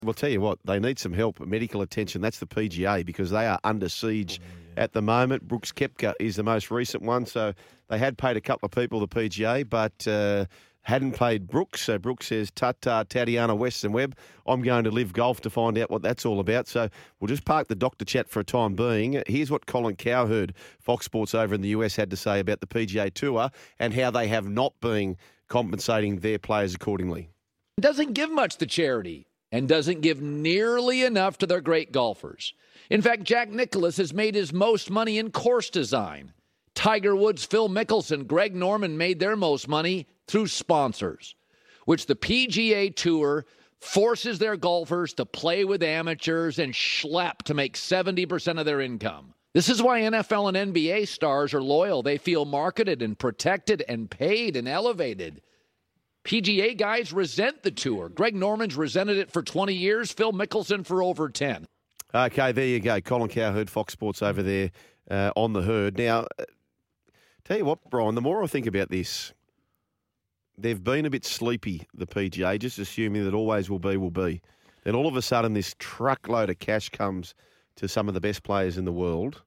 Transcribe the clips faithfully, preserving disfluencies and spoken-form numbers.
Well, tell you what, they need some help, medical attention. That's the P G A because they are under siege oh, yeah. at the moment. Brooks Koepka is the most recent one. So they had paid a couple of people, the P G A, but uh, hadn't paid Brooks. So Brooks says, ta-ta, Tatiana Weston Webb. I'm going to Live Golf to find out what that's all about. So we'll just park the doctor chat for a time being. Here's what Colin Cowherd, Fox Sports over in the U S, had to say about the P G A Tour and how they have not been compensating their players accordingly. It doesn't give much to charity and doesn't give nearly enough to their great golfers. In fact, Jack Nicklaus has made his most money in course design. Tiger Woods, Phil Mickelson, Greg Norman made their most money through sponsors, which the P G A Tour forces their golfers to play with amateurs and schlep to make seventy percent of their income. This is why N F L and N B A stars are loyal. They feel marketed and protected and paid and elevated. P G A guys resent the tour. Greg Norman's resented it for twenty years. Phil Mickelson for over ten. Okay, there you go. Colin Cowherd, Fox Sports over there uh, on the herd. Now, uh, tell you what, Brian, the more I think about this, they've been a bit sleepy, the P G A, just assuming that always will be, will be. Then all of a sudden this truckload of cash comes to some of the best players in the world.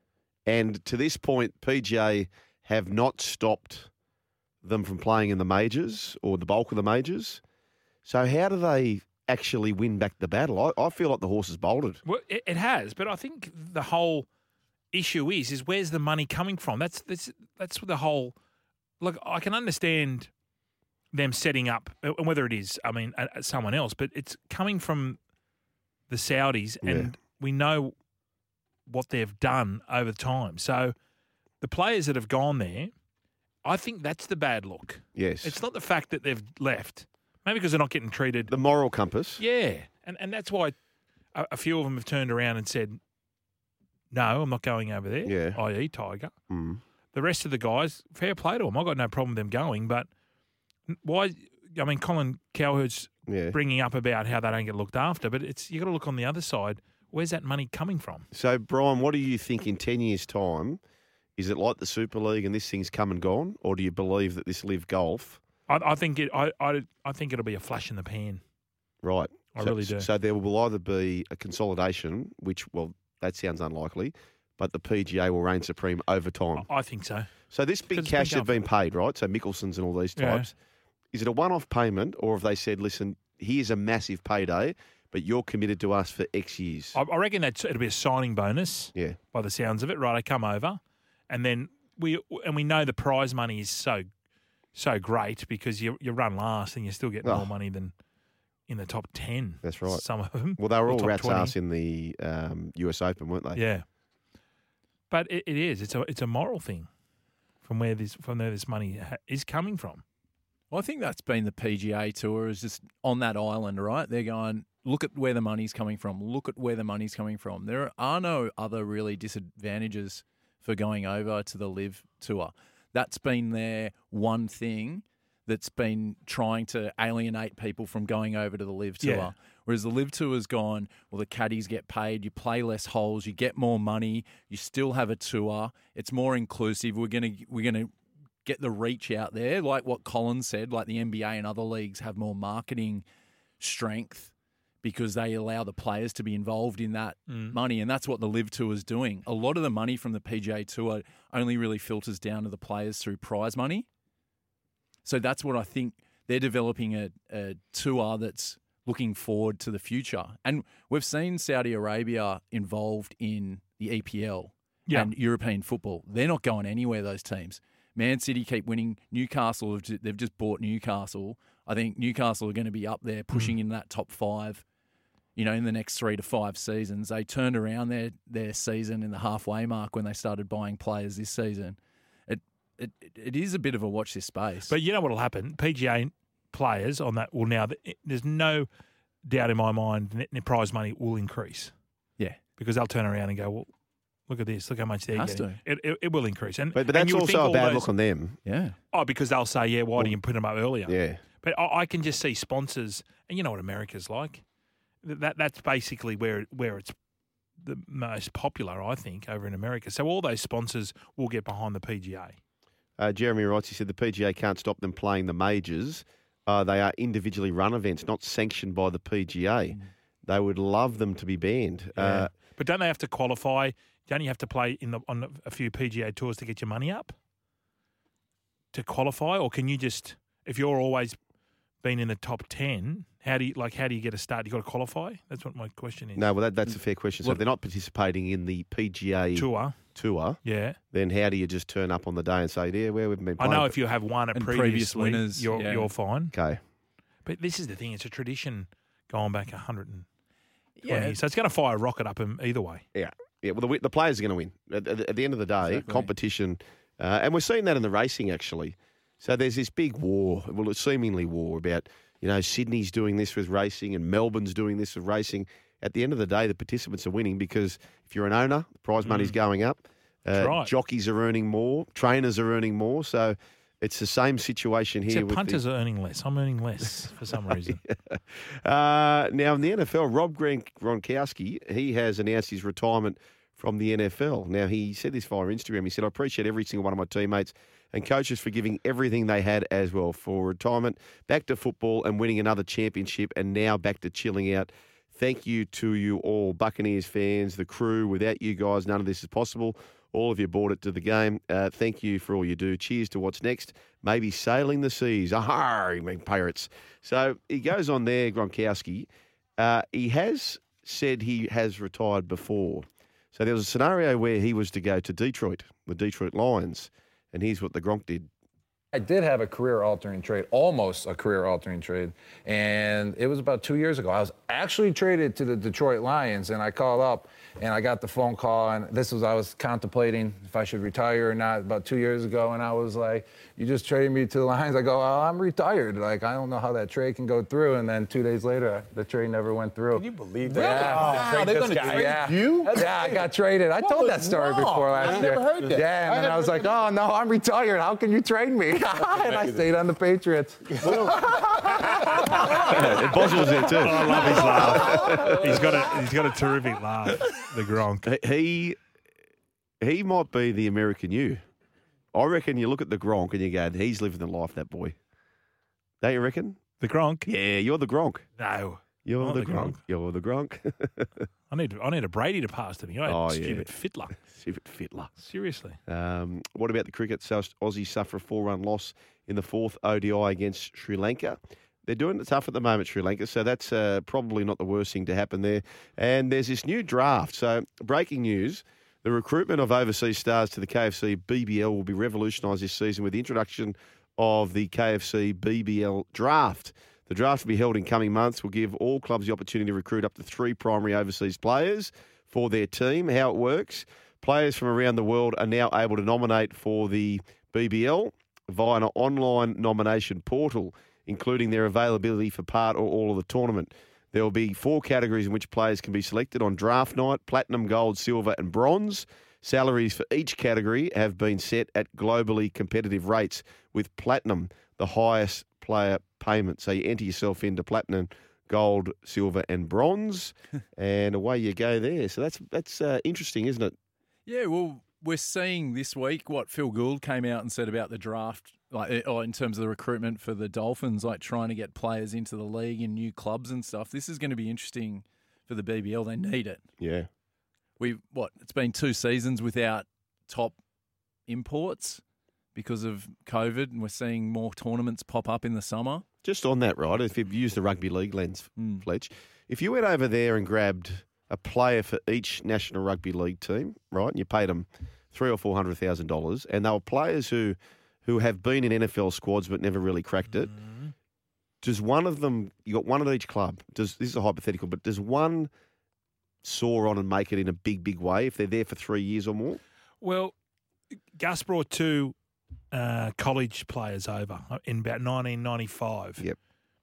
And to this point, P G A have not stopped them from playing in the majors or the bulk of the majors. So how do they actually win back the battle? I, I feel like the horse has bolted. Well, it, it has, but I think the whole issue is is where's the money coming from? That's that's that's the whole. Look, I can understand them setting up, and whether it is, I mean, uh, someone else, but it's coming from the Saudis, and Yeah. we know what they've done over time. So the players that have gone there, I think that's the bad look. Yes. It's not the fact that they've left. Maybe because they're not getting treated. The moral compass. Yeah. And and that's why a, a few of them have turned around and said, no, I'm not going over there, Yeah. that is. Tiger. Mm. The rest of the guys, fair play to them. I've got no problem with them going. But why? I mean, Colin Cowherd's Yeah. bringing up about how they don't get looked after, but it's you got to look on the other side. Where's that money coming from? So, Brian, what do you think in ten years' time? Is it like the Super League and this thing's come and gone, or do you believe that this Live Golf? I, I think it. I, I I think it'll be a flash in the pan. Right. I so, really do. So there will either be a consolidation, which, well, that sounds unlikely, but the P G A will reign supreme over time. I, I think so. So this big Because it's cash been has been paid, right? So Mickelson's and all these Yeah. types. Is it a one-off payment, or have they said, listen, here's a massive payday, but you're committed to us for X years? I, I reckon that it'll be a signing bonus. Yeah. By the sounds of it, right? I come over, and then we and we know the prize money is so so great because you you run last and you still get Oh. more money than in the top ten. That's right. Some of them. Well, they were or all top rats twenty. ass in the um, U S Open, weren't they? Yeah. But it, it is. It's a it's a moral thing from where this from where this money ha- is coming from. Well, I think that's been the P G A Tour is just on that island, right? They're going, look at where the money's coming from. Look at where the money's coming from. There are no other really disadvantages for going over to the Live Tour. That's been their one thing that's been trying to alienate people from going over to the Live Tour. Yeah. Whereas the Live Tour has gone, well, the caddies get paid, you play less holes, you get more money, you still have a tour. It's more inclusive. We're gonna we're gonna get the reach out there, like what Colin said. Like the N B A and other leagues have more marketing strength because they allow the players to be involved in that Mm. money, and that's what the Live Tour is doing. A lot of the money from the P G A Tour only really filters down to the players through prize money. So that's what I think they're developing a, a tour that's looking forward to the future. And we've seen Saudi Arabia involved in the E P L Yeah. and European football. They're not going anywhere, those teams. Man City keep winning. Newcastle, have ju- they've just bought Newcastle. I think Newcastle are going to be up there pushing in that top five, you know, in the next three to five seasons. They turned around their, their season in the halfway mark when they started buying players this season. It it It is a bit of a watch this space. But you know what will happen? P G A players on that will now. There's no doubt in my mind the net prize money will increase. Yeah. Because they'll turn around and go, well, look at this. Look how much they're Has getting. to. It, it, it will increase. And, But, but and that's you would think also a all bad those- look on them. Yeah. Oh, because they'll say, yeah, why do you put them up earlier? Yeah. But I, I can just see sponsors, and you know what America's like. That That's basically where where it's the most popular, I think, over in America. So all those sponsors will get behind the P G A. Uh, Jeremy writes, he said the P G A can't stop them playing the majors. Uh, they are individually run events, not sanctioned by the P G A. they would love them to be banned. Yeah. Uh, But don't they have to qualify? Don't you have to play in the on a few P G A tours to get your money up to qualify, or can you just if you're always been in the top ten? How do you like? How do you get a start? You got to qualify. That's what my question is. no, well, that, that's a fair question. So What- if they're not participating in the P G A Tour. tour, Yeah, then how do you just turn up on the day and say, yeah, where we've been I playing? know if you have won it And previously, previous winners, you're yeah. you're fine. Okay. But this is the thing; it's a tradition going back a hundred and twenty Yeah. years. So it's going to fire a rocket up 'em either way. Yeah, yeah. Well, the, the players are going to win at, at, at the end of the day. Exactly. Competition, uh, and we're seeing that in the racing actually. So there's this big war, well, it's seemingly war about you know Sydney's doing this with racing and Melbourne's doing this with racing. At the end of the day, the participants are winning because if you're an owner, the prize money's going up. Uh, That's right. Jockeys are earning more, trainers are earning more. So it's the same situation here. Except with punters the, are earning less. I'm earning less for some reason. Uh, now, in the N F L, Rob Gron- Gronkowski, he has announced his retirement from the N F L. Now, he said this via Instagram. He said, I appreciate every single one of my teammates and coaches for giving everything they had as well for retirement, back to football and winning another championship, and now back to chilling out. Thank you to you all, Buccaneers fans, the crew. Without you guys, none of this is possible. All of you brought it to the game. Uh, thank you for all you do. Cheers to what's next. Maybe sailing the seas. Aha, you mean pirates. So he goes on there, Gronkowski. Uh, he has said he has retired before. So there was a scenario where he was to go to Detroit, the Detroit Lions, and here's what the Gronk did. I did have a career-altering trade, almost a career-altering trade, and it was about two years ago. I was actually traded to the Detroit Lions, and I called up, and I got the phone call, and this was I was contemplating if I should retire or not about two years ago, and I was like, you just traded me to the Lions. I go, oh, I'm retired. Like, I don't know how that trade can go through, and then two days later, the trade never went through. Can you believe that? Yeah. Wow, they're going to trade yeah. you? Yeah, I got traded. I told that story Wow. before last I year. never heard that. Yeah, and I then I, had was like, never- oh, no, I'm retired. How can you trade me? And I stayed on the Patriots. Boswell was there too. I love his laugh. He's got a he's got a terrific laugh. The Gronk. He he might be the American you. I reckon you look at the Gronk and you go, he's living the life, that boy. Don't you reckon? The Gronk. Yeah, you're the Gronk. No, You're Not the, the Gronk. Gronk. You're the Gronk. I need I need a Brady to pass to me. I Oh, stupid yeah. fiddler. Stupid fiddler. Seriously. Um, what about the cricket? So Aussies suffer a four-run loss in the fourth O D I against Sri Lanka. They're doing it tough at the moment, Sri Lanka, so that's uh, probably not the worst thing to happen there. And there's this new draft. So breaking news, the recruitment of overseas stars to the K F C B B L will be revolutionised this season with the introduction of the K F C B B L draft. The draft will be held in coming months. Will give all clubs the opportunity to recruit up to three primary overseas players for their team. How it works, players from around the world are now able to nominate for the B B L via an online nomination portal, including their availability for part or all of the tournament. There will be four categories in which players can be selected on draft night: platinum, gold, silver and bronze. Salaries for each category have been set at globally competitive rates, with platinum the highest player payment. So you enter yourself into platinum, gold, silver and bronze, and away you go there. So that's that's uh, interesting, isn't it? Yeah, well, we're seeing this week what Phil Gould came out and said about the draft, like or in terms of the recruitment for the Dolphins, like trying to get players into the league and new clubs and stuff. This is going to be interesting for the B B L. They need it. Yeah. We what? It's been two seasons without top imports because of COVID, and we're seeing more tournaments pop up in the summer. Just on that, right, if you've used the rugby league lens, Mm. Fletch, if you went over there and grabbed a player for each National Rugby League team, right, and you paid them three or four hundred thousand dollars, and they were players who who have been in N F L squads but never really cracked it. Mm-hmm. Does one of them? You got one at each club. Does this is a hypothetical, but does one soar on and make it in a big, big way if they're there for three years or more? Well, Gus brought two uh, college players over in about nineteen ninety-five. Yep.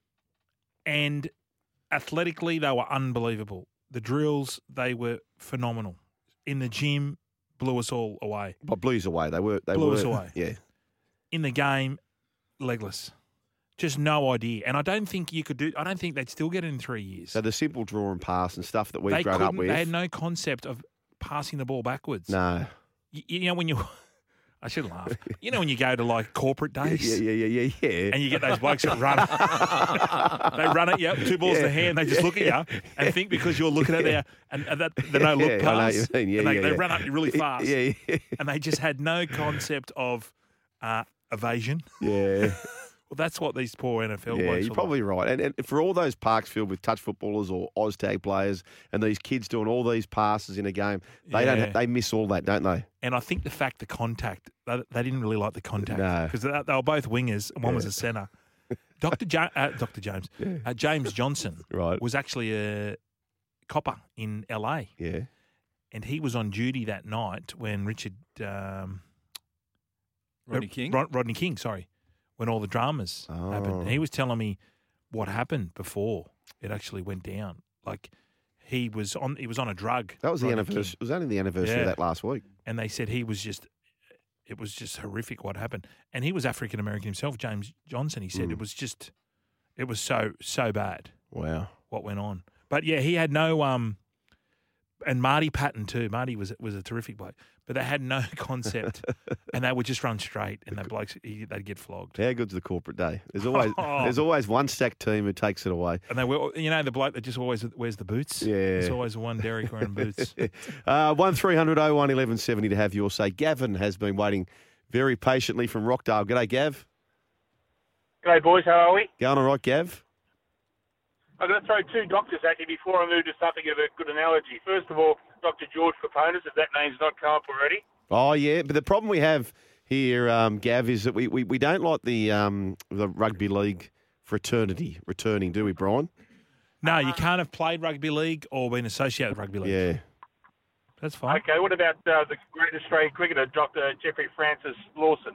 And athletically, they were unbelievable. The drills, they were phenomenal. In the gym, blew us all away. But Blues away. They were. They Blew were. us away. Yeah. In the game, legless. Just no idea. And I don't think you could do. I don't think they'd still get it in three years. So the simple draw and pass and stuff that we've they grown up couldn't- with. They had no concept of passing the ball backwards. no. You, you know when you, I shouldn't laugh. You know when you go to like corporate days Yeah, yeah, yeah, yeah, yeah. and you get those blokes that run. They run at you, two balls in the hand, they just look at you and think because you're looking at there and, and that the no look Yeah, I know what pass, you mean. Yeah, and they, yeah, they yeah. run up you really fast. Yeah, yeah, And they just had no concept of uh, evasion. yeah. Well, that's what these poor N F L Yeah, blokes you're are probably right. And, and for all those parks filled with touch footballers or Oztag players and these kids doing all these passes in a game, they Yeah. don't. They miss all that, don't they? And I think the fact the contact, they, they didn't really like the contact No. because they, they were both wingers and one was a centre. Doctor Ja- uh, Doctor James, uh, James Johnson Right. was actually a copper in L A, Yeah. and he was on duty that night when Richard um, Rodney uh, King? Rod- Rodney King, sorry, when all the dramas Oh. happened. He was telling me what happened before it actually went down. Like he was on, he was on a drug. That was the Rodney anniversary. King. It was only the anniversary Yeah. of that last week. And they said he was just, it was just horrific what happened. And he was African American himself, James Johnson. He said Mm. it was just, it was so so bad Wow. what went on. But yeah, he had no um, and Marty Patton too. Marty was was a terrific bloke, but they had no concept, and they would just run straight, and that blokes he, they'd get flogged. How good's the corporate day? There's always Oh. there's always one stack team who takes it away. And they were, you know, the bloke that just always wears the boots. Yeah. There's always one Derek wearing boots. uh, one three hundred oh one eleven seventy to have your say. Gavin has been waiting very patiently from Rockdale. G'day, Gav. G'day, boys. How are we? Going all right, Gav? I'm going to throw two doctors at you before I move to something of a good analogy. First of all, Doctor George Paponis, if that name's not come up already. Oh, yeah. But the problem we have here, um, Gav, is that we, we, we don't like the um, the rugby league fraternity returning, do we, Brian? No, you can't have played rugby league or been associated with rugby league. Yeah. That's fine. Okay, what about uh, the great Australian cricketer, Doctor Jeffrey Francis Lawson?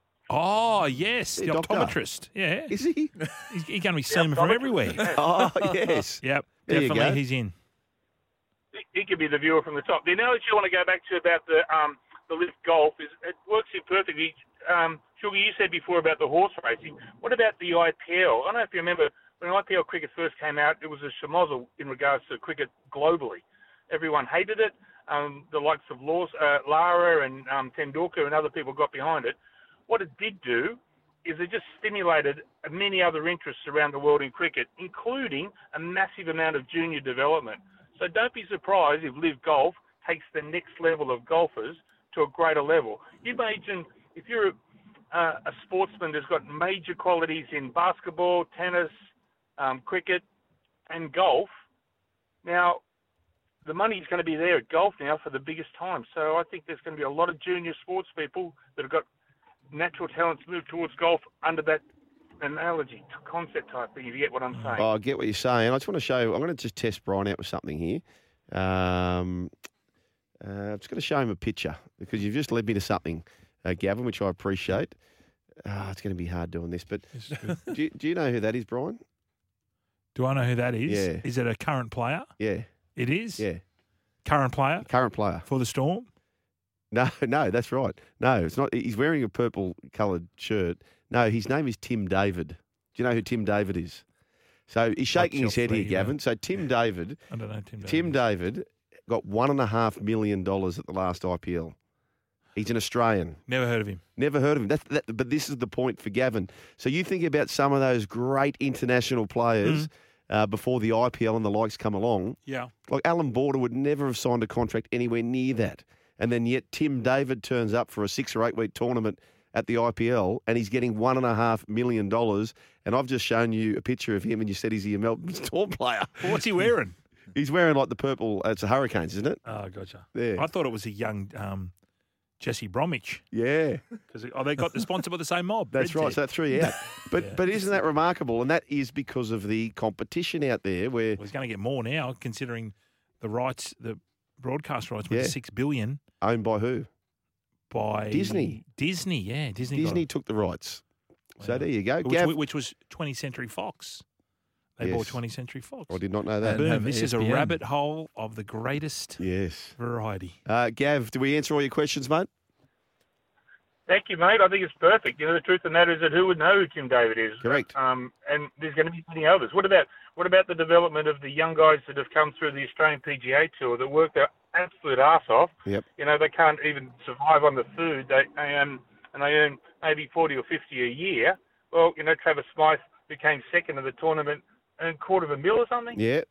Oh, yes, the Yeah, doctor. optometrist. Yeah. Is he? He's, he's going to be seeing from optometrist, everywhere. yeah. Oh, yes. Yep, There you definitely go. he's in. He, he could be the viewer from the top. The analogy I want to go back to about the um, the lift golf is it works in perfectly. Um, Sugar, you said before about the horse racing. What about the I P L? I don't know if you remember when I P L cricket first came out, it was a schmozzle in regards to cricket globally. Everyone hated it. Um, the likes of Laws, uh, Lara and um, Tendulkar and other people got behind it. What it did do is it just stimulated many other interests around the world in cricket, including a massive amount of junior development. So don't be surprised if Live Golf takes the next level of golfers to a greater level. You imagine if you're a, uh, a sportsman that's got major qualities in basketball, tennis, um, cricket, and golf. Now, the money's going to be there at golf now for the biggest time. So I think there's going to be a lot of junior sports people that have got natural talents move towards golf under that analogy, concept type thing, if you get what I'm saying. Oh, I get what you're saying. I just want to show, I'm going to just test Brian out with something here. Um, uh, I'm just going to show him a picture because you've just led me to something, uh, Gavin, which I appreciate. Uh, it's going to be hard doing this, but do you, do you know who that is, Brian? Do I know who that is? Yeah. Is it a current player? Yeah, It is? yeah. Current player Current player. for the Storm? No, no, that's right. No, it's not. He's wearing a purple coloured shirt. No, his name is Tim David. Do you know who Tim David is? So he's shaking his head here, Joffrey, Gavin. So Tim David, I don't know Tim Davis. Tim David got one and a half million dollars at the last I P L. He's an Australian. Never heard of him. Never heard of him. That's, that, but this is the point for Gavin. So you think about some of those great international players uh, before the I P L and the likes come along. Yeah. Like Alan Border would never have signed a contract anywhere near that. And then yet Tim David turns up for a six or eight week tournament at the I P L and he's getting one and a half million dollars. And I've just shown you a picture of him and you said he's a Melbourne Storm player. Well, what's he wearing? He's wearing like the purple, uh, it's the Hurricanes, isn't it? Oh, gotcha. Yeah. I thought it was a young um, Jesse Bromwich Yeah. because oh, they got the sponsor by the same mob. That's Red right. Ted. So that threw you out. But Yeah. but isn't that remarkable? And that is because of the competition out there where Well, he's going to get more now, considering the rights, the broadcast rights, went Yeah. to six billion owned by who? by Disney. Disney, yeah, Disney. got Disney it. took the rights. So Wow. there you go. which, Gav, which was twentieth Century Fox. They bought Yes. twentieth Century Fox. I did not know that. And have Boom! This is a E S P N. rabbit hole of the greatest Yes. variety. Uh, Gav, do we answer all your questions, mate? Thank you, mate. I think it's perfect. You know, the truth of the matter is that who would know who Tim David is? Correct. Um, and there's going to be many others. What about what about the development of the young guys that have come through the Australian P G A Tour that work their absolute arse off. Yep. You know, they can't even survive on the food. They, they um, and they earn maybe forty or fifty a year. Well, you know, Travis Smythe, who came second in the tournament, earned quarter of a mil or something. Yeah,